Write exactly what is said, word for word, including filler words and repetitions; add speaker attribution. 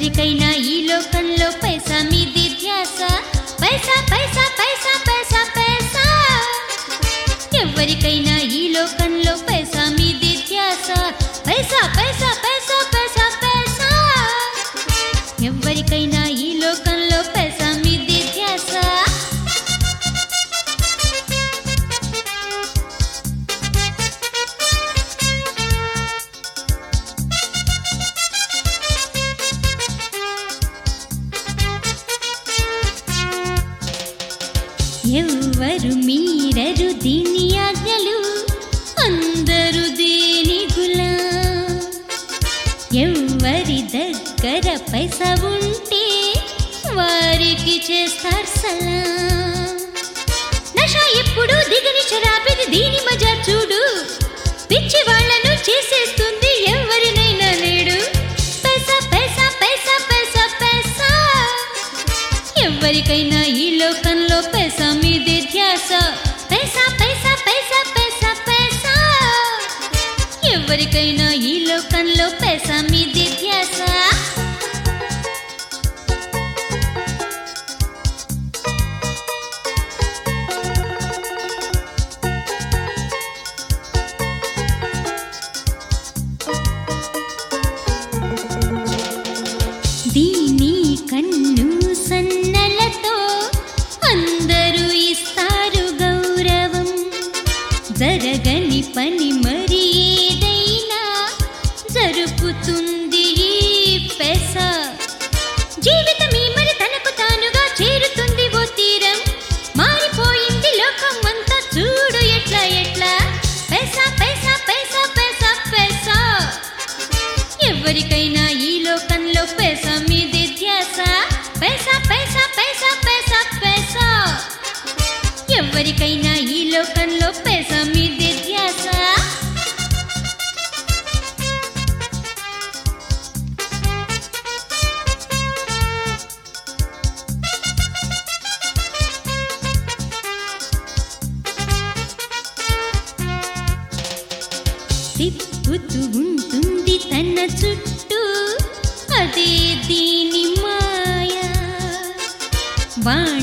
Speaker 1: ఎవరికైనా ఈ లోకంలో పైసా మీది ధ్యాస, పైసా పైసా పైసా పైసా పైసా. ఎవరికైనా ఈ లోకంలో పైసా మీది ధ్యాస, పైసా పైసా పైసా పైసా పైసా. ఎవరికైనా ఈ లోకంలో పైసా మీది ధ్యాస. ఎవ్వరు మీరరు దీని ఆజ్ఞలు, అందరూ దేని గులాం. ఎవ్వరి దగ్గర పైసా ఉంటే వారికి చేస్తారు సలాం. నష ఎప్పుడు దిగని శరాబిది దీని మజా చూడు, పిచ్చి వాళ్ళను చేసేస్తుంది ఎవరినైనా నేడు. పైసా పైసా పైసా పైసా పైసా. ఎవరికైనా ఈ లోకంలో పైసా మీదే ధ్యాస, పైసా పైసా పైసా పైసా పైసా. ఎవరికైనా ఈ లోకంలో పైసా మీదే ధ్యాస. దీని కన్ను సన్నలతో అందరూ ఇస్తారు గౌరవం. జరగని పని మరి ఏదైనా జరుపుతుంది ఈ పైసా. జీవితమే మరి తనకు తానుగా చేరుతుంది ఓ తీరం. మారిపోయింది లోకం అంతా చూడు ఎట్లా ఎట్లా. పైసా పైసా పైసా పైసా పైసా. ఎవరికైనా ఈ లోకంలో పైసా మీదే ధ్యాస, పైసా పైసా పైసా పైసా పైసా. ఎవరికైనా ఈ లోకంలో పైసా మీదే ధ్యాస. తిప్పుతూ ఉంటుంది తన చుట్టూ, అదే దీని మాయ.